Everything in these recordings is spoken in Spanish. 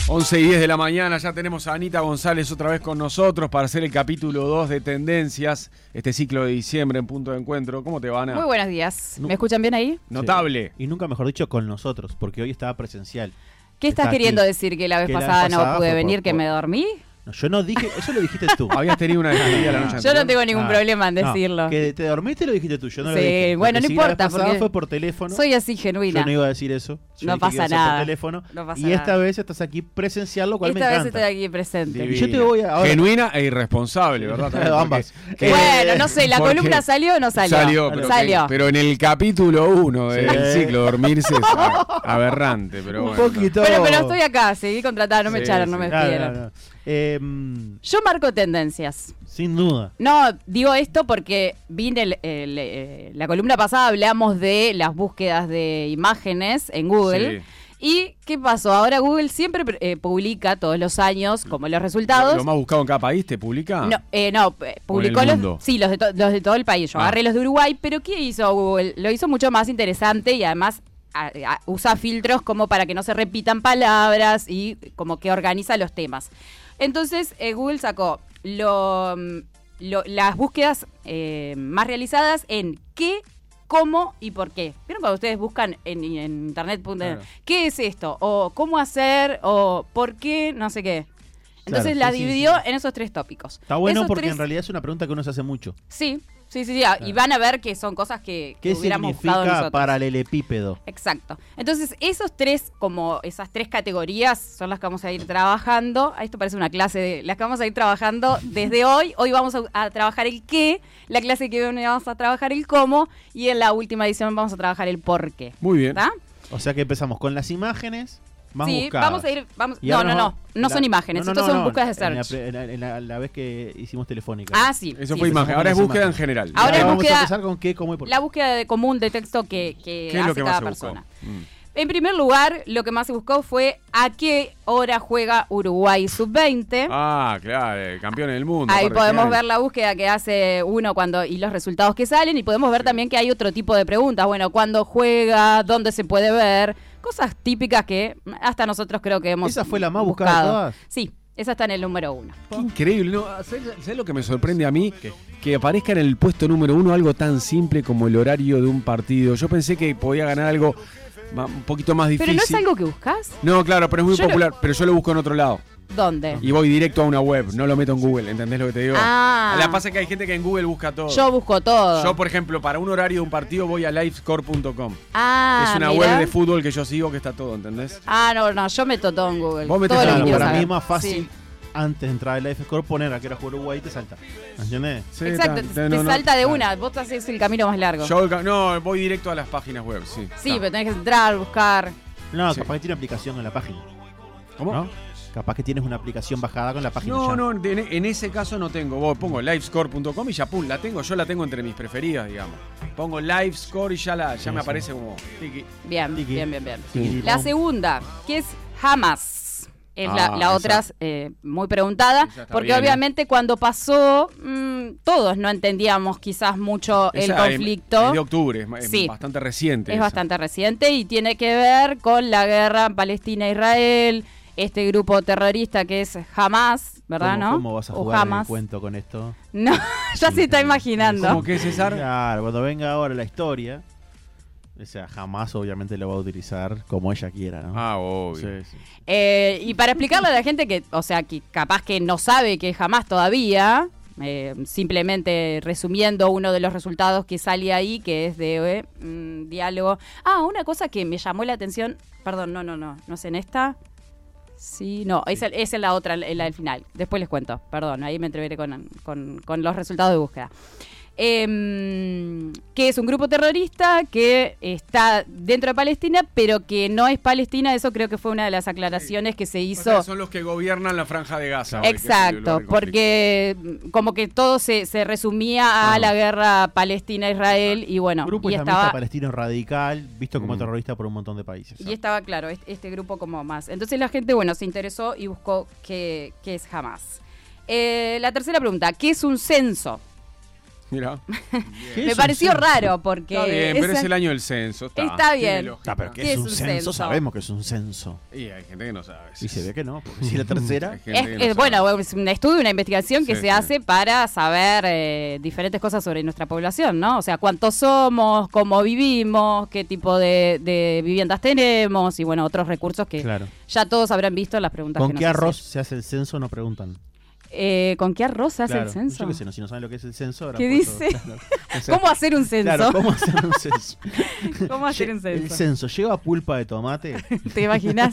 11:10 de la mañana, ya tenemos a Anita González otra vez con nosotros para hacer el capítulo 2 de Tendencias, este ciclo de diciembre en Punto de Encuentro. ¿Cómo te va, Ana? Muy buenos días. ¿Me escuchan bien ahí? Notable. Sí. Y nunca mejor dicho con nosotros, porque hoy estaba presencial. ¿Qué estás queriendo decir? ¿Que la vez pasada no pude venir, que me dormí? No, yo no dije, eso lo dijiste tú. Habías tenido una despedida la noche anterior. Yo no tengo ningún problema en decirlo. No, que te dormiste lo dijiste tú, yo no sí, lo dije. Bueno, no importa, porque fue por teléfono. Soy así genuina. Yo no iba a decir eso. Yo no pasa nada. Por teléfono, no pasa y nada. esta vez estás aquí presencial, lo cual me encanta. Esta vez estoy aquí presente. Divina. Y yo te voy a... Ahora, genuina e irresponsable, ¿verdad? ambas. Bueno, no sé, ¿la columna salió o no salió? Salió, pero en el capítulo 1 del ciclo dormirse es aberrante, pero un bueno. poquito. Pero estoy acá, seguí contratada, no me echaron, no me despidieron. No. Yo marco tendencias. Sin duda. No, digo esto porque la columna pasada hablamos de las búsquedas de imágenes en Google. Sí. ¿Y qué pasó? Ahora Google siempre publica todos los años como los resultados. ¿Lo más buscado en cada país te publica? No, publicó los de todo el país. Yo agarré los de Uruguay, pero ¿qué hizo Google? Lo hizo mucho más interesante y además usa filtros como para que no se repitan palabras y como que organiza los temas. Entonces Google sacó las búsquedas más realizadas en qué, cómo y por qué. ¿Vieron cuando ustedes buscan en internet claro. ¿Qué es esto? O cómo hacer, o por qué, no sé qué. Entonces la dividió en esos tres tópicos. Está bueno porque en realidad es una pregunta que uno se hace mucho. Sí. Y van a ver que son cosas que hubiéramos buscado nosotros. ¿Qué significa paralelepípedo? Exacto. Entonces, esas tres categorías son las que vamos a ir trabajando. Esto parece una clase las que vamos a ir trabajando desde hoy. Hoy vamos a trabajar el qué, la clase que viene vamos a trabajar el cómo, y en la última edición vamos a trabajar el por qué. Muy bien. ¿Está? O sea que empezamos con las imágenes. Más buscadas. Vamos a ir. No son imágenes, estos son búsquedas de search. En la vez que hicimos Telefónica. Ah, sí. Eso fue imagen, ahora es búsqueda en general. Ahora vamos a empezar con qué, cómo y por qué. La búsqueda común de texto que hace cada persona. En primer lugar, lo que más se buscó fue a qué hora juega Uruguay Sub-20. Ah, claro, campeón del mundo. Ahí podemos ver la búsqueda que hace uno y los resultados que salen, y podemos ver también que hay otro tipo de preguntas. Bueno, ¿cuándo juega? ¿Dónde se puede ver? Cosas típicas que hasta nosotros creo que hemos ¿Esa fue la más buscada de todas? Sí, esa está en el número 1. Qué increíble, ¿no? ¿Sabés lo que me sorprende a mí? Que aparezca en el puesto número 1 algo tan simple como el horario de un partido. Yo pensé que podía ganar algo un poquito más difícil. ¿Pero no es algo que buscas? No, claro, pero es muy popular. Pero yo lo busco en otro lado. ¿Dónde? Y voy directo a una web, no lo meto en Google, ¿entendés lo que te digo? Ah. La pasa que hay gente que en Google busca todo. Yo busco todo. Yo, por ejemplo, para un horario de un partido voy a livescore.com. Ah, es una web de fútbol que yo sigo que está todo, ¿entendés? Ah, no, yo meto todo en Google. Vos metés todo en para mí es más fácil antes de entrar al LiveScore poner a que era jugar Uruguay y te salta. ¿Entiendes? Sí, exacto, te salta de una. Vos haces el camino más largo. Yo voy directo a las páginas web, sí. Sí, pero tenés que entrar, buscar. No, capaz que tiene aplicación en la página. ¿Cómo? ¿No? Capaz que tienes una aplicación bajada con la página. No, en ese caso no tengo. Vos pongo livescore.com y ya pum, yo la tengo entre mis preferidas, digamos. Pongo livescore y ya me aparece como tiki. Bien. Sí, la segunda, que es Hamas. Es la otra muy preguntada, porque obviamente cuando pasó, todos no entendíamos quizás mucho el conflicto. Es de octubre, es bastante reciente. Es bastante reciente y tiene que ver con la guerra Palestina-Israel, este grupo terrorista que es Hamas, ¿verdad? ¿Cómo vas a jugar en el cuento con esto? No, ya se está imaginando. ¿Cómo que, César? Claro, cuando venga ahora la historia, o sea, Hamas obviamente lo va a utilizar como ella quiera, ¿no? Ah, obvio. Sí. Y para explicarle a la gente que capaz que no sabe que es Hamas todavía, simplemente resumiendo uno de los resultados que sale ahí, que es de diálogo. Una cosa que me llamó la atención, perdón, no es en esta. Sí, no, es en la otra, en la del final. Después les cuento, perdón, ahí me entreveré con los resultados de búsqueda. Que es un grupo terrorista que está dentro de Palestina, pero que no es Palestina. Eso creo que fue una de las aclaraciones que se hizo. O sea, son los que gobiernan la Franja de Gaza. Exacto, porque como que todo se resumía a la guerra Palestina-Israel. Y bueno, grupo islamista palestino radical, visto como terrorista por un montón de países. Y estaba claro, este grupo como más. Entonces la gente, se interesó y buscó qué es Hamas. La tercera pregunta, ¿qué es un censo? Mirá. Me pareció raro porque... Está bien, pero es el año del censo. Está tiene bien. lógica. Pero ¿Qué ¿qué es es un un censo? censo? Sabemos que es un censo. Y hay gente que no sabe. Y se ve que no, porque si la tercera... Hay gente que no sabe. Bueno, es un estudio, una investigación que Sí, se sí. hace para saber diferentes cosas sobre nuestra población, ¿no? O sea, cuántos somos, cómo vivimos, qué tipo de viviendas tenemos y, bueno, otros recursos que Claro. ya todos habrán visto en las preguntas ¿Con que qué nos arroz se hace el censo? No preguntan. hacen. ¿Con qué arroz se hace Claro. el censo? Yo qué sé, no, si no saben lo que es el censo... habrán ¿Qué puesto- dice? claro. O sea, ¿Cómo hacer un censo? Claro, ¿cómo hacer un censo? ¿Cómo hacer un El censo? censo, ¿lleva pulpa de tomate? ¿Te imaginas?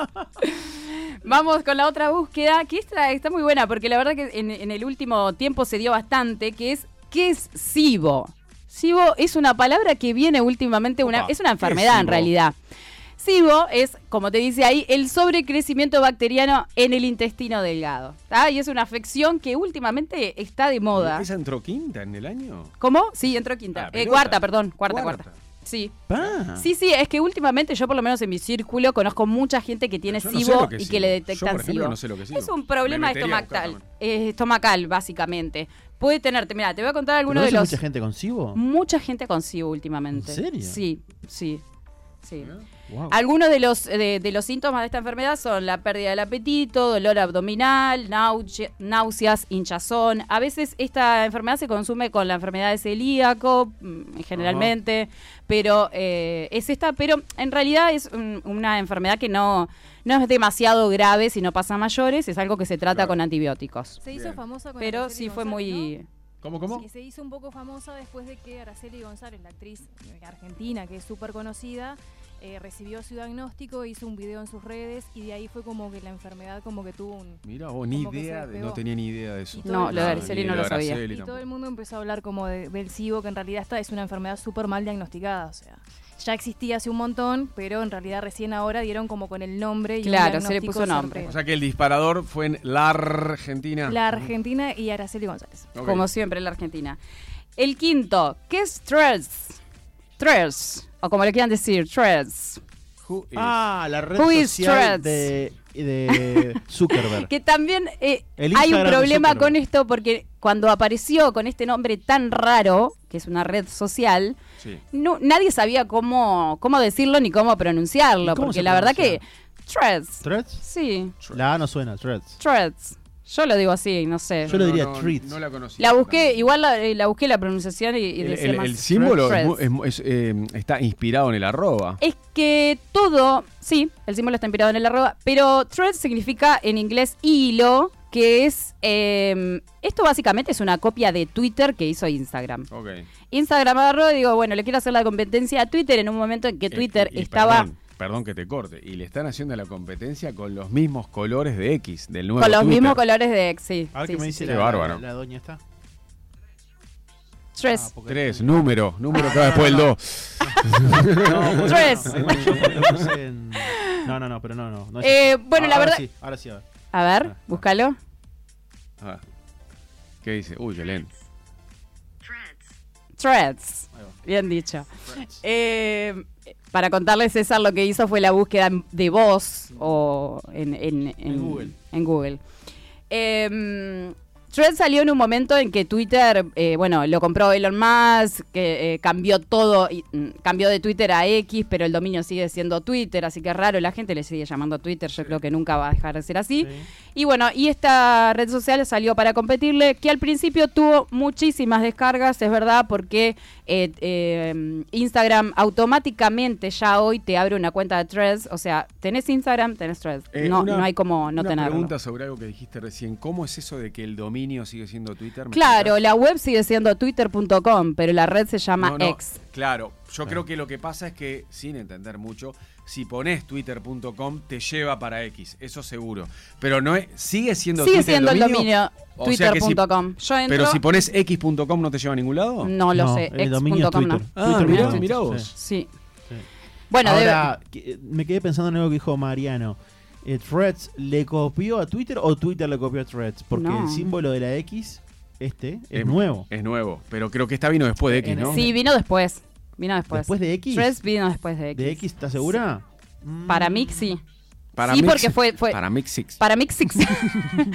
Vamos con la otra búsqueda, que esta está muy buena, porque la verdad que en el último tiempo se dio bastante, que es, ¿qué es SIBO? SIBO es una palabra que viene últimamente, Opa, es una ¿qué es enfermedad en SIBO? realidad. SIBO es, como te dice ahí, el sobrecrecimiento bacteriano en el intestino delgado. ¿Tá? Y es una afección que últimamente está de moda. ¿Esa entró quinta en el año? ¿Cómo? Sí, entró quinta. Ah, pelota. Cuarta, perdón. Cuarta. Sí. Ah. Sí, es que últimamente yo por lo menos en mi círculo conozco mucha gente que tiene Yo no sé SIBO lo que y es que le SIBO. Yo, detectan por ejemplo, SIBO. no sé lo que es SIBO. Es un problema Me metería a buscar estomacal, básicamente. Puede tenerte, mira, te voy a contar algunos de ¿Conoces los... mucha gente con SIBO? Mucha gente con SIBO últimamente. ¿En serio? Sí. Wow. Algunos de los síntomas de esta enfermedad son la pérdida del apetito, dolor abdominal, náuseas, hinchazón. A veces esta enfermedad se consume con la enfermedad de celíaco, generalmente, pero pero en realidad es una enfermedad que no es demasiado grave si no pasa a mayores, es algo que se trata Claro. con antibióticos. Se hizo Bien. famosa con Pero Araceli sí fue González, muy... ¿Cómo? ¿no? Se hizo un poco famosa después de que Araceli González, la actriz argentina que es súper conocida, recibió su diagnóstico, hizo un video en sus redes y de ahí fue como que la enfermedad como que tuvo un... Mira, vos ni Como que idea, se despegó. no tenía ni idea de eso. Y todo No, el lo de mundo- Araceli ni no lo de sabía. Araceli Y todo tampoco. el mundo empezó a hablar como del SIBO, que en realidad es una enfermedad súper mal diagnosticada, o sea, ya existía hace un montón, pero en realidad recién ahora dieron como con el nombre y Claro, un se le diagnóstico puso nombre. certero. O sea que el disparador fue en la Argentina. La Argentina y Araceli González. Ok. Como siempre en la Argentina. El quinto, ¿qué es Threads? Threads, o como le quieran decir, Threads. Who is- La red Who is social Threads? de Zuckerberg. Que también El hay un Instagram de problema Zuckerberg. con esto porque cuando apareció con este nombre tan raro, que es una red social, Sí. nadie sabía cómo decirlo ni cómo pronunciarlo, ¿Y cómo porque se la verdad que pronuncia? Threads. ¿Threads? Sí, La A no suena, Threads. Threads. Yo lo digo así, no sé. Yo le diría no, treats. No la conocía. La busqué, igual la busqué la pronunciación y decía más El símbolo Threads. está inspirado en el arroba. Es que todo, sí, el símbolo está inspirado en el arroba, pero thread significa en inglés hilo, que es, esto básicamente es una copia de Twitter que hizo Instagram. Ok. Instagram agarró y digo, bueno, le quiero hacer la competencia a Twitter en un momento en que Twitter Y estaba Perdón que te corte. Y le están haciendo la competencia con los mismos colores de X, del nuevo con los Twitter. mismos colores de X, sí. A ver sí, qué me sí, dice sí. Qué bárbaro. la doña esta. Threads. porque- 3, número que va después el 2. No, Threads. Lo puse en... No, pero no es eso. Bueno, la Ahora verdad... Sí, ahora sí, a ver. A ver, búscalo. ¿Qué dice? Uy, qué lento. Threads. Ahí va. Bien dicho. Threads. Para contarles, César lo que hizo fue la búsqueda de voz o en Google. En Google. Threads salió en un momento en que Twitter, lo compró Elon Musk, que cambió todo, cambió de Twitter a X, pero el dominio sigue siendo Twitter, así que es raro, la gente le sigue llamando Twitter, yo creo que nunca va a dejar de ser así. Sí. Y bueno, y esta red social salió para competirle, que al principio tuvo muchísimas descargas, es verdad, porque Instagram automáticamente ya hoy te abre una cuenta de Threads, o sea, tenés Instagram, tenés Threads, no hay como no una tenerlo. pregunta sobre algo que dijiste recién. ¿Cómo es eso de que el dominio sigue siendo Twitter? ¿Me Claro, explicás? la web sigue siendo twitter.com, pero la red se llama No, no, X. Claro, yo creo que lo que pasa es que, sin entender mucho, si pones twitter.com te lleva para X, eso seguro. Pero no es, sigue siendo Sigue Twitter siendo el dominio O sea que si- twitter.com. Yo entro, Pero si pones x.com no te lleva a ningún lado. no lo sé, el dominio es x.com no. Twitter. Ah, Twitter.com. mirá vos. Sí. Sí. Bueno, Ahora, me quedé pensando en algo que dijo Mariano. ¿Threads le copió a Twitter o Twitter le copió a Threads? Porque No. el símbolo de la X, es nuevo. Es nuevo, pero creo que esta vino después de X, En- ¿no? sí, vino después. ¿Después de X? Threads vino después de X. ¿De X estás segura? Para Mix sí. Para sí, Mix- porque fue Para Mix Six. para Mix Six.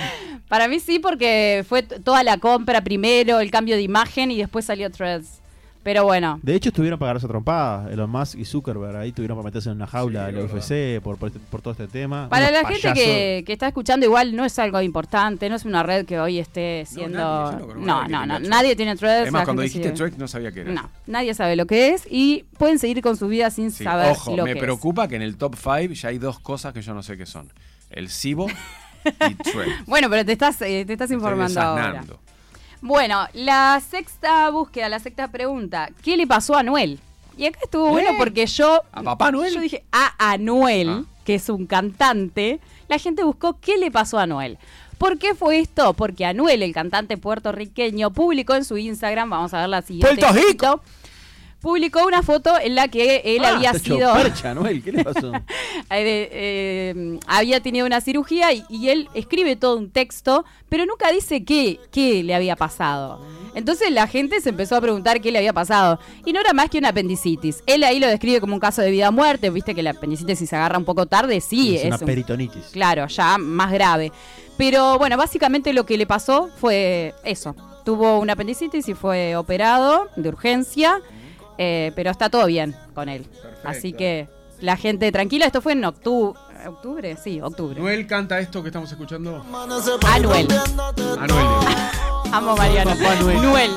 Para mí sí, porque fue toda la compra primero, el cambio de imagen y después salió Threads. Pero bueno. De hecho, estuvieron para agarrarse trompadas. Elon Musk y Zuckerberg ahí tuvieron para meterse en una jaula de la UFC por todo este tema. Para Unos la gente que está escuchando, igual no es algo importante, no es una red que hoy esté siendo... No, nadie tiene Threads. Además, cuando dijiste Threads no sabía qué era. No, nadie sabe lo que es y pueden seguir con su vida sin saber ojo, lo que es. me preocupa que en el top 5 ya hay dos cosas que yo no sé qué son. El Cibo y Threads. Bueno, pero te estás informando ahora. Bueno, la sexta búsqueda, la sexta pregunta. ¿Qué le pasó a Anuel? Y acá estuvo bueno porque yo... ¿A Papá Noel? Yo dije a Anuel, que es un cantante. La gente buscó qué le pasó a Anuel. ¿Por qué fue esto? Porque Anuel, el cantante puertorriqueño, publicó en su Instagram, vamos a ver la siguiente. ¡Puerto Rico! Publicó una foto en la que él había sido... Percha, Anuel, ¿qué le pasó? Había tenido una cirugía y él escribe todo un texto, pero nunca dice qué le había pasado. Entonces la gente se empezó a preguntar qué le había pasado. Y no era más que una apendicitis. Él ahí lo describe como un caso de vida o muerte. Viste que la apendicitis, si se agarra un poco tarde, sí. Es una peritonitis. Claro, ya más grave. Pero bueno, básicamente lo que le pasó fue eso. Tuvo una apendicitis y fue operado de urgencia. Pero está todo bien con él. Perfecto. Así que la gente tranquila. Esto fue en octubre. Sí, octubre. ¿Noel canta esto que estamos escuchando? Anuel. Anuel. Amo Mariano. Anuel.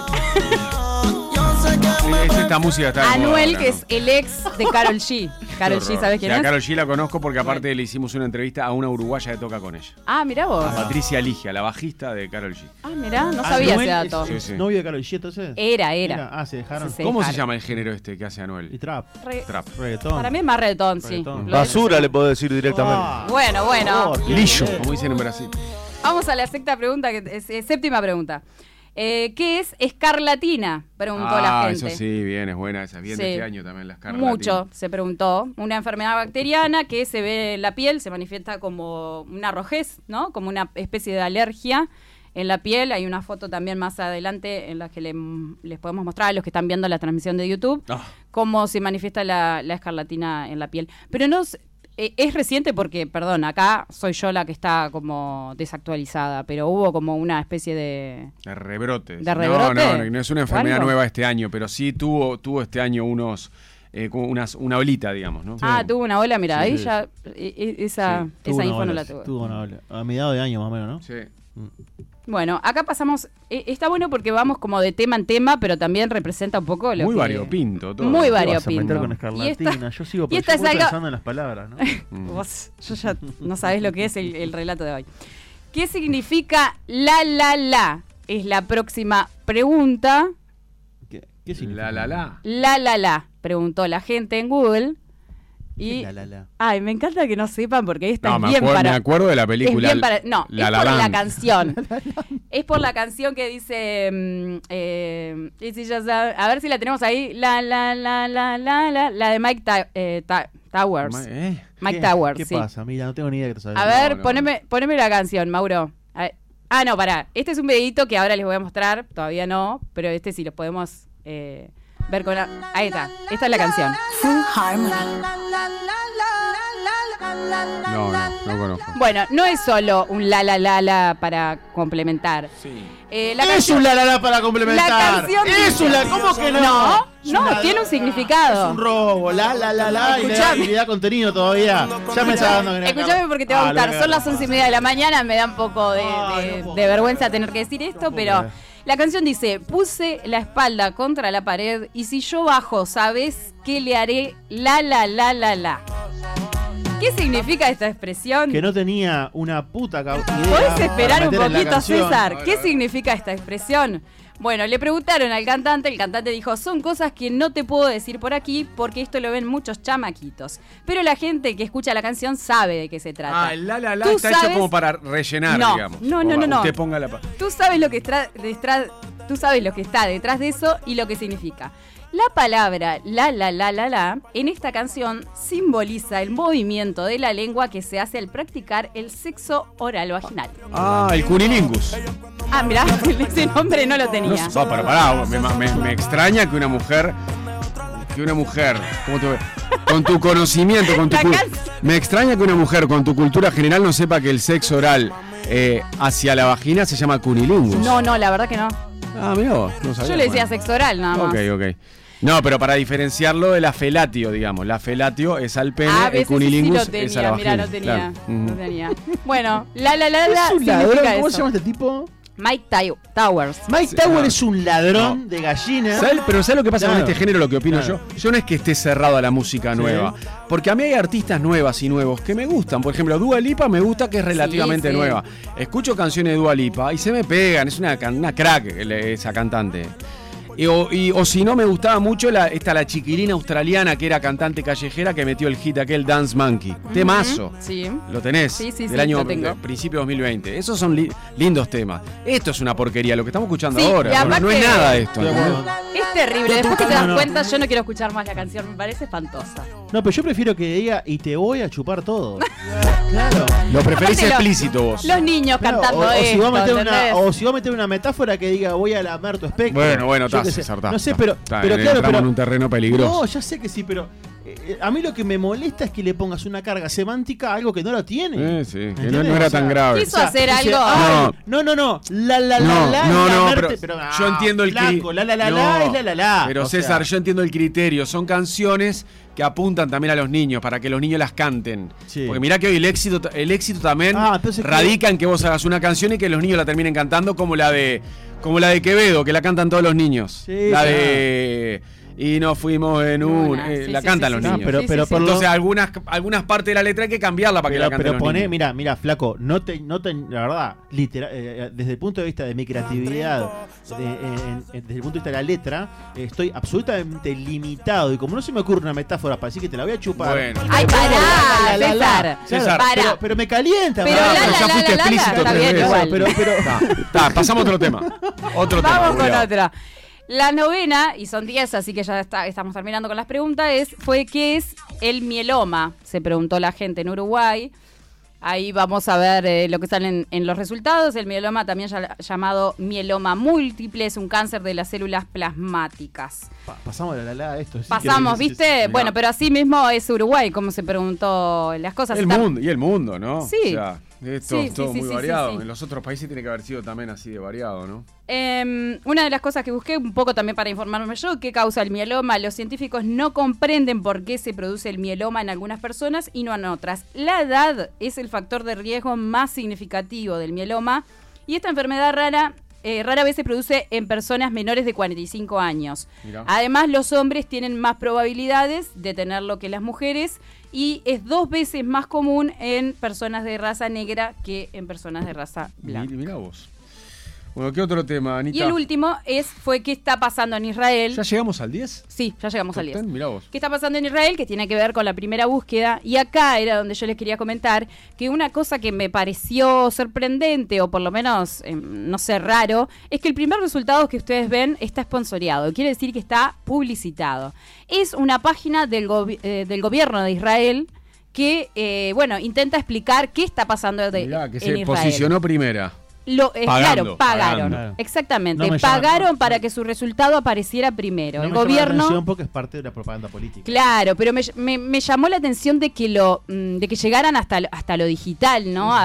Esta música está de moda Anuel, ahora, que ¿no? es el ex de Karol G. Karol G, ¿sabes quién a es? Karol G la conozco porque aparte le hicimos una entrevista a una uruguaya que toca con ella. Ah, mirá vos. A Patricia Ligia, la bajista de Karol G. Ah, mirá, no sabía ese Anuel dato. es Sí, sí. novio de Karol G, entonces. Era. Ah, se dejaron. Sí, ¿Cómo se dejaron. llama el género este que hace Anuel? Y trap. Trap. Reggaetón. Para mí es más reggaetón, sí. Reggaetón. Lo- Basura le puedo decir directamente. Ah. Bueno. Lillo, como dicen en Brasil. Vamos a la sexta pregunta, que es séptima pregunta. ¿Qué es escarlatina? Preguntó la gente. Eso sí, bien, es buena esa. Bien Sí. de este año también la escarlatina. Mucho, se preguntó. Una enfermedad bacteriana que se ve en la piel, se manifiesta como una rojez, ¿no? Como una especie de alergia en la piel. Hay una foto también más adelante en la que les podemos mostrar a los que están viendo la transmisión de YouTube cómo se manifiesta la escarlatina en la piel. Pero no es reciente porque, perdón, acá soy yo la que está como desactualizada, pero hubo como una especie de... De rebrote. ¿De rebrote? No es una enfermedad ¿Cuándo? nueva este año, pero sí tuvo este año como una olita, digamos, ¿no? Ah, tuvo una ola, mira, Sí, ahí sí. ya esa info no la tuve. Tuvo una ola. A mediados de año más o menos, ¿no? Sí. Bueno, acá pasamos, está bueno porque vamos como de tema en tema, pero también representa un poco lo Muy que... variopinto todo. Muy ¿Qué vas a variopinto. meter con escarlatina? Yo sigo y esta es algo- pensando en las palabras, ¿no? Vos, yo ya no sabés lo que es el relato de hoy. ¿Qué significa la? Es la próxima pregunta. ¿Qué significa? La, preguntó la gente en Google. Y, La. ay, me encanta que no sepan porque esta No, es me bien acuerdo, para... me acuerdo de la Es película. bien para, no, La es La por la Land. canción. Es por la canción que dice... y si ya sabe- a ver si la tenemos ahí. La de Mike Towers. Mike Towers, ¿Qué sí. pasa? Mira, no tengo ni idea que te sabes. A ver, no. poneme la canción, Mauro. A ver. Ah, no, pará. Este es un videito que ahora les voy a mostrar. Todavía no, pero este sí lo podemos ver con la... Ahí está. Esta es la canción. No conozco. Bueno, no es solo un la para complementar. Sí. La Es canción- un la para complementar. La canción Es dice- un ¿cómo que no? No, Es no, una- tiene un significado. Es un robo. La, Escuchame. y le da contenido todavía. Ya me está dando que Escuchame porque te va a gustar. Son las 11:30 de la mañana, me da un poco de vergüenza tener que decir esto, pero creer. la canción dice: puse la espalda contra la pared y si yo bajo, ¿sabes qué le haré? La. ¿Qué significa esta expresión? Que no tenía una puta idea. ¿Podés esperar para un meter en la poquito, canción. César? A ver, ¿Qué a ver. significa esta expresión? Bueno, le preguntaron al cantante, el cantante dijo: son cosas que no te puedo decir por aquí porque esto lo ven muchos chamaquitos. Pero la gente que escucha la canción sabe de qué se trata. Ah, el la ¿Tú está hecho sabes? como para rellenar, No, digamos. no. Usted ponga la... Tú sabes lo que tú sabes lo que está detrás de eso y lo que significa. La palabra la en esta canción simboliza el movimiento de la lengua que se hace al practicar el sexo oral vaginal. Ah, el cunilingus. Ah, mirá, ese nombre no lo tenía. No, pero pará, me extraña que una mujer, ¿cómo te voy? Con tu conocimiento, La canción. me extraña que una mujer con tu cultura general no sepa que el sexo oral hacia la vagina se llama cunilingus. No, la verdad que no. Ah, mirá vos, no sabía. Yo le decía sexo oral nada más. Ok. No, pero para diferenciarlo de la felatio, digamos. La felatio es al pene, A el veces cunilingus sí lo es a la tenía, vagina. mirá, no tenía. Claro. No tenía. Bueno, la Es un ladrón. significa ¿Cómo eso. se llama este tipo? Mike Towers. Mike Tower es un ladrón de gallina. Pero ¿sabes lo que pasa Claro. con este género? Lo que opino Claro. yo no es que esté cerrado a la música Sí. nueva. Porque a mí hay artistas nuevas y nuevos que me gustan. Por ejemplo, Dua Lipa me gusta, que es relativamente Sí. nueva. Escucho canciones de Dua Lipa y se me pegan. Es una crack esa cantante. O si no, me gustaba mucho la chiquilina australiana que era cantante callejera que metió el hit aquel Dance Monkey. Temazo. Sí. Lo tenés. Sí, del año lo tengo. principio 2020. Esos son lindos temas. Esto es una porquería, lo que estamos escuchando Sí, ahora. y aparte- No es nada esto. Estoy de acuerdo. Es terrible. Después que te das No. cuenta, yo no quiero escuchar más la canción. Me parece espantosa. No, pero yo prefiero que diga y te voy a chupar todo. Claro. Lo preferís Aparte, explícito vos. Los niños Claro, cantando o esto, si va a meter ¿entendés? o si va a meter una metáfora que diga voy a lamer tu espectro. Bueno, Yo está, qué sé. César, está. No sé, está. pero Está, claro, entramos pero en un terreno peligroso. No, ya sé que sí, pero a mí lo que me molesta es que le pongas una carga semántica a algo que no lo tiene. Sí, que ¿Entiendes? no era O sea, tan grave. Quiso hacer dice, algo. "Ay, no. No, lamerte", pero yo entiendo el flaco, la No, es la. Pero O sea, César, yo entiendo el criterio. Son canciones que apuntan también a los niños, para que los niños las canten. Sí. Porque mirá que hoy el éxito también entonces, radica en que vos hagas una canción y que los niños la terminen cantando como la de Quevedo, que la cantan todos los niños. Sí, la claro. de Y nos fuimos en un... Sí, la sí, cantan sí, los sí, niños. sí. pero, Sí, pero sí, por sí. lo- Entonces algunas partes de la letra hay que cambiarla para que la canten pero los poné, niños. mira, flaco, no te, la verdad, desde el punto de vista de mi creatividad, desde el punto de vista de la letra, estoy absolutamente limitado. Y como no se me ocurre una metáfora para decir que te la voy a chupar. Bueno. Ay, pará, César. César, Pará. Pero me calienta. Pero pará. ya fuiste explícito está tres bien veces. igual. Está, pasamos a otro tema. Vamos con Julián. otra. La novena, y son 10, así que ya estamos terminando con las preguntas, fue ¿qué es el mieloma? Se preguntó la gente en Uruguay. Ahí vamos a ver lo que salen en los resultados. El mieloma, también llamado mieloma múltiple, es un cáncer de las células plasmáticas. Pasamos la esto. es Pasamos, increíble. ¿viste? Bueno, pero así mismo es Uruguay, como se preguntó las cosas. El mundo, ¿no? Sí. O sea, esto Sí, es todo sí, muy sí, variado. sí. En los otros países tiene que haber sido también así de variado, ¿no? Una de las cosas que busqué, un poco también para informarme yo, ¿qué causa el mieloma? Los científicos no comprenden por qué se produce el mieloma en algunas personas y no en otras. La edad es el factor de riesgo más significativo del mieloma y esta enfermedad rara vez se produce en personas menores de 45 años. Mirá. Además, los hombres tienen más probabilidades de tenerlo que las mujeres y es 2 veces más común en personas de raza negra que en personas de raza blanca. Mirá vos. Bueno, ¿qué otro tema, Anita? Y el último fue qué está pasando en Israel. ¿Ya llegamos al 10? Sí, ya llegamos al 10. Mirá vos. ¿Qué está pasando en Israel? Que tiene que ver con la primera búsqueda. Y acá era donde yo les quería comentar que una cosa que me pareció sorprendente, o por lo menos, no sé, raro, es que el primer resultado que ustedes ven está sponsoreado. Quiere decir que está publicitado. Es una página del gobierno de Israel que, intenta explicar qué está pasando Mirá, que en se Israel. posicionó primera. Claro, pagaron. pagando. Exactamente, No me llama- pagaron para que su resultado apareciera primero. No el me llama la gobierno, atención porque es parte de la propaganda política. claro, pero me llamó la atención de que de que llegaran hasta lo digital, ¿no?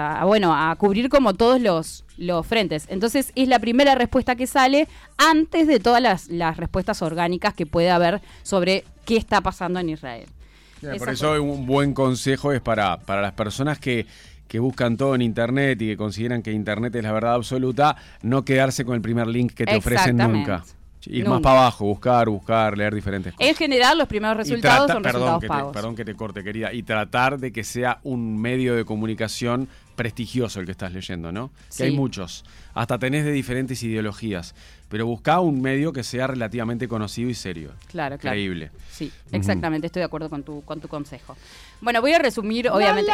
A cubrir como todos los frentes. Entonces es la primera respuesta que sale antes de todas las respuestas orgánicas que puede haber sobre qué está pasando en Israel. Por eso un buen consejo es para las personas que buscan todo en Internet y que consideran que Internet es la verdad absoluta, no quedarse con el primer link que te ofrecen Exactamente. nunca. Ir Nunca. más para abajo, buscar, leer diferentes cosas. En general, los primeros resultados son resultados perdón pagos. perdón que te corte, querida. Y tratar de que sea un medio de comunicación prestigioso el que estás leyendo, ¿no? Sí. Que hay muchos. Hasta tenés de diferentes ideologías. Pero buscá un medio que sea relativamente conocido y serio. Claro. Creíble. Sí, exactamente, estoy de acuerdo con tu consejo. Bueno, voy a resumir, obviamente.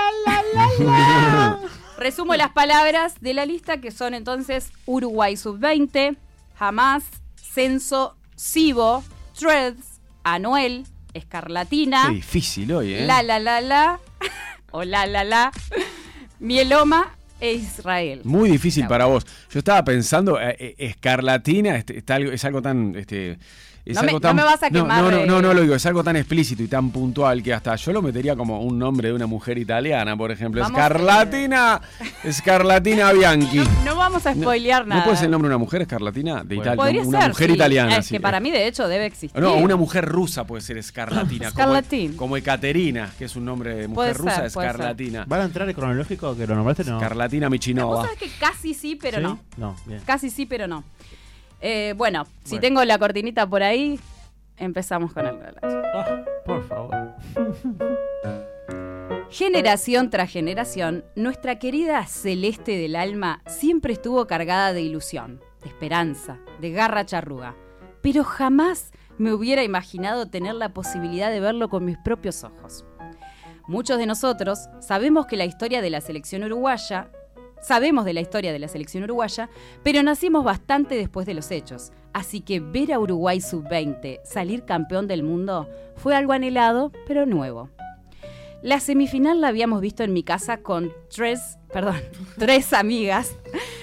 Resumo las palabras de la lista, que son entonces Uruguay Sub-20, Hamas, Censo, Cibo, Threads, Anuel, Escarlatina, Qué difícil hoy, ¿eh? o Mieloma e Israel. Muy difícil Claro. para vos. Yo estaba pensando, Escarlatina es algo tan es No algo me- tan... no me vas a quemar, No, lo digo, es algo tan explícito y tan puntual que hasta yo lo metería como un nombre de una mujer italiana, por ejemplo. Vamos, Scarlatina Bianchi. No vamos a spoilear nada. ¿No puede ser el nombre de una mujer, Escarlatina? De Italia. Podría Una ser, mujer sí. italiana. Es sí. que para mí, de hecho, debe existir. No, una mujer rusa puede ser Escarlatina. Scarlatina. Como Ekaterina, que es un nombre de Puede mujer rusa, ser, puede Escarlatina. ¿Van a entrar el cronológico que lo nombraste? No. Escarlatina Vos Michinova. sabés que casi sí, pero ¿Sí? no. No, bien. Casi sí, pero no. Bueno, si Bueno. tengo la cortinita por ahí, empezamos con el relato. Ah, por favor. Generación tras generación, nuestra querida Celeste del alma siempre estuvo cargada de ilusión, de esperanza, de garra charruga. Pero jamás me hubiera imaginado tener la posibilidad de verlo con mis propios ojos. Muchos de nosotros sabemos de la historia de la selección uruguaya, pero nacimos bastante después de los hechos. Así que ver a Uruguay sub-20 salir campeón del mundo fue algo anhelado, pero nuevo. La semifinal la habíamos visto en mi casa con tres amigas.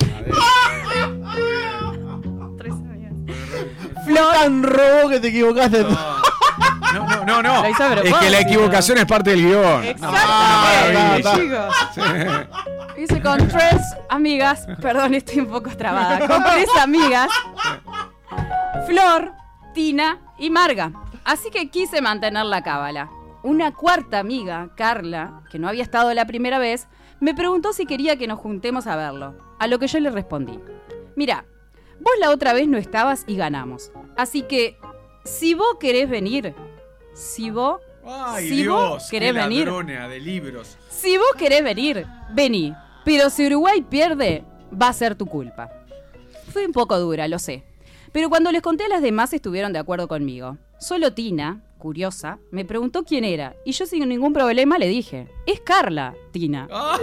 Tres amigas. Flor tan robo que te equivocaste. No. Lo hizo a Es que propósito. la equivocación es parte del guión. Exactamente, no. chicos. Hice con tres amigas, perdón, estoy un poco trabada, con tres amigas, Flor, Tina y Marga. Así que quise mantener la cábala. Una cuarta amiga, Carla, que no había estado la primera vez, me preguntó si quería que nos juntemos a verlo. A lo que yo le respondí: mira, vos la otra vez no estabas y ganamos. Así que, si vos querés venir, si vos querés venir, de libros. si vos querés venir, vení. Pero si Uruguay pierde, va a ser tu culpa. Fui un poco dura, lo sé. Pero cuando les conté a las demás estuvieron de acuerdo conmigo. Solo Tina, curiosa, me preguntó quién era. Y yo sin ningún problema le dije: es Carla, Tina.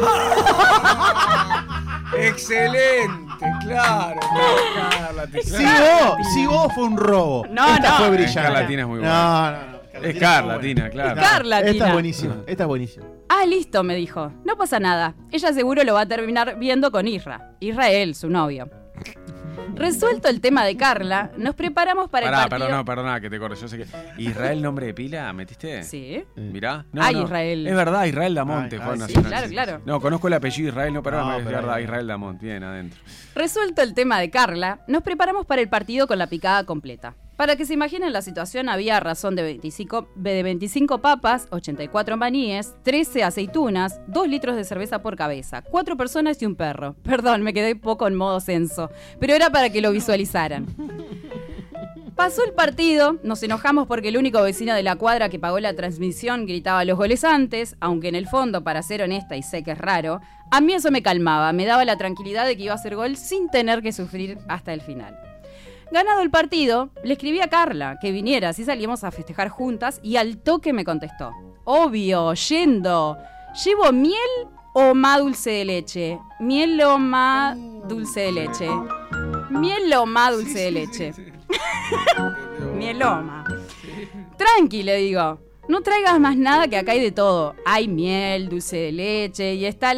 Excelente, claro. Carla, Si vos fue un robo. No, Esta no. fue brillante. Scarlatina es muy buena. No. Es Scarlatina, claro. Es Carla, Esta Tina. es buenísima. Esta es buenísima. Ah, listo, me dijo. No pasa nada. Ella seguro lo va a terminar viendo con Israel, su novio. Resuelto el tema de Carla, nos preparamos para el partido. Perdona, que te corre. Yo sé que. ¿Israel nombre de pila metiste? Sí. Mirá. Israel. Es verdad, Israel Damonte. Juega sí, Nacional. claro. No, conozco el apellido Israel, no, perdón, No, es pero verdad, ahí- Israel Damonte. Bien, adentro. Resuelto el tema de Carla, nos preparamos para el partido con la picada completa. Para que se imaginen la situación, había a razón de 25 papas, 84 maníes, 13 aceitunas, 2 litros de cerveza por cabeza, 4 personas y un perro. Perdón, me quedé poco en modo censo, pero era para que lo visualizaran. Pasó el partido, nos enojamos porque el único vecino de la cuadra que pagó la transmisión gritaba los goles antes, aunque en el fondo, para ser honesta y sé que es raro, a mí eso me calmaba, me daba la tranquilidad de que iba a hacer gol sin tener que sufrir hasta el final. Ganado el partido, le escribí a Carla que viniera, así salíamos a festejar juntas, y al toque me contestó: obvio, yendo. ¿Llevo miel o más dulce de leche? Miel o más dulce de leche. Miel o más dulce de leche. Mieloma. Tranqui, le digo. No traigas más nada, que acá hay de todo. Hay miel, dulce de leche, y está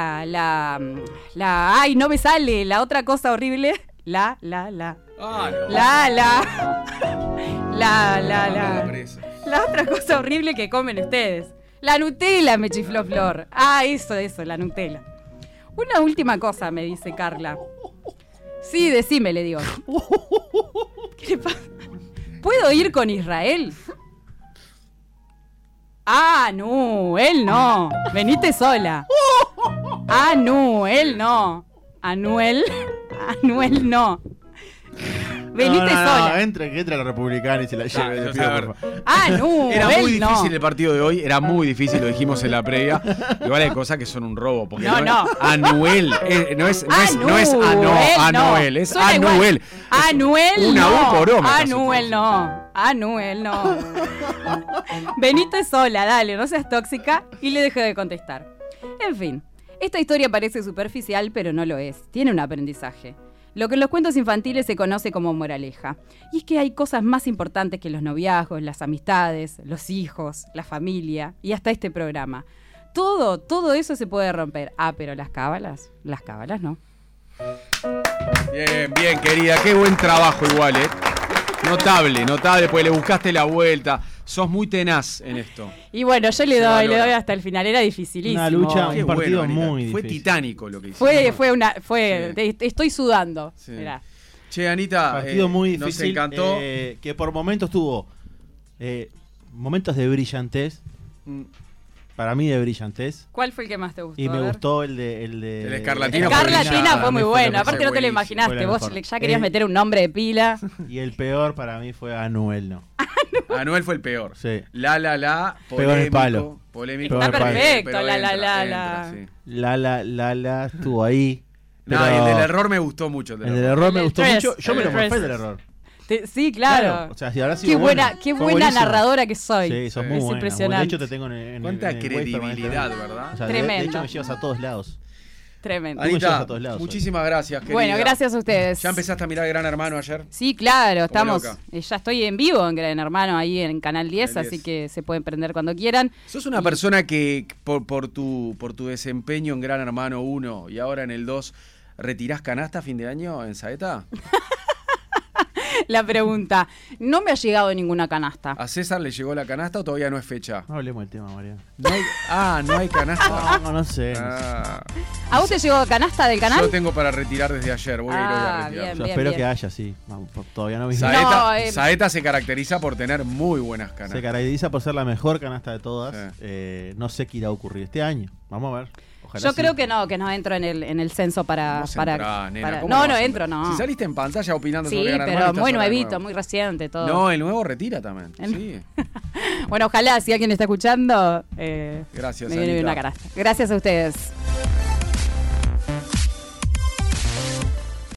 ay, no me sale, la otra cosa horrible. La otra cosa horrible que comen ustedes. La Nutella, me chifló Flor. Ah, eso, la Nutella. Una última cosa, me dice Carla. Sí, decime, le digo. ¿Qué le pasa? ¿Puedo ir con Israel? Ah, no, él no. Venite sola. Ah, no, él no. Anuel no. Venite sola. Que entre la republicana y se la lleve. o le sea, pido, por favor. Ah, no, Era él muy difícil no. el partido de hoy, era muy difícil, lo dijimos en la previa. Igual hay cosas que son un robo, porque No. Anuel, no es Anuel, Anuel, es Suena igual. Anuel. Anuel Una no. U por O me está Anuel no. Anuel no. Venite sola, dale, no seas tóxica. Y le dejé de contestar. En fin, esta historia parece superficial, pero no lo es. Tiene un aprendizaje. Lo que en los cuentos infantiles se conoce como moraleja. Y es que hay cosas más importantes que los noviazgos, las amistades, los hijos, la familia y hasta este programa. Todo eso se puede romper. Ah, pero las cábalas no. Bien, querida, qué buen trabajo igual, Notable, porque le buscaste la vuelta. Sos muy tenaz en esto. Y bueno, yo le doy hasta el final. Era dificilísimo. Una lucha, Qué un partido bueno, Anita. muy Fue difícil. titánico lo que hiciste. Estoy sudando. Sí. Mirá. Che, Anita, Partido muy nos difícil. encantó. Que por momentos tuvo momentos de brillantez. Para mí de brillantez. ¿Cuál fue el que más te gustó? Y A me ver. gustó el de Escarlatina. Escarlatina fue muy bueno. bueno. Aparte no te lo buenísimo. imaginaste. Fue lo Vos mejor. ya querías meter un nombre de pila. Y el peor para mí fue Anuel, ¿no? Anuel fue el peor. Sí. La, Pegó en el palo. Polémico. Está perfecto, pero la. entra, sí. Lala estuvo ahí. No, pero y el del error me gustó mucho. el del error me El gustó tres, mucho. Yo me el lo morfé tres. del error. Sí, claro. O sea, si habrá Qué sido buena fue buena buenísimo. narradora que soy. Sí, sos Sí. muy Es buena. impresionante. De hecho, te tengo en Cuánta en el Waze credibilidad, permanentemente. ¿verdad? O sea, de Tremendo. hecho, me llevas a todos lados. Tremendo. Tú me llevas Anita, a todos lados, muchísimas gracias, querida. Bueno, gracias a ustedes. ¿Ya empezaste a mirar Gran Hermano ayer? Sí, claro, estamos. loca. Ya estoy en vivo en Gran Hermano ahí en Canal 10, Canal así 10. que se pueden prender cuando quieran. ¿Sos una persona que por tu desempeño en Gran Hermano 1 y ahora en el 2 retirás canasta a fin de año en Saeta? La pregunta, no me ha llegado ninguna canasta. ¿A César le llegó la canasta o todavía no es fecha? No hablemos del tema, María. No hay canasta. No sé. Ah, ¿A vos te llegó canasta del canal? yo tengo para retirar desde ayer, voy a ir hoy a Ah, retirar. bien. Yo espero que haya, sí. Todavía no vi. Saeta, No, Saeta se caracteriza por tener muy buenas canastas. Se caracteriza por ser la mejor canasta de todas. Sí. No sé qué irá a ocurrir este año. Vamos a ver. Ojalá Yo sí. creo que no entro en el censo para... Vos para, entrás, nena, para- ¿cómo no, vas no a entro, entrar? no. Si saliste en pantalla opinando Sí, sobre Gran Hermano, pero estás muy ahora de nuevito, nuevo. muy reciente todo. No, el nuevo retira también. Sí. Bueno, ojalá si alguien está escuchando, Gracias, me viene bien Anita. una canasta. Gracias a ustedes.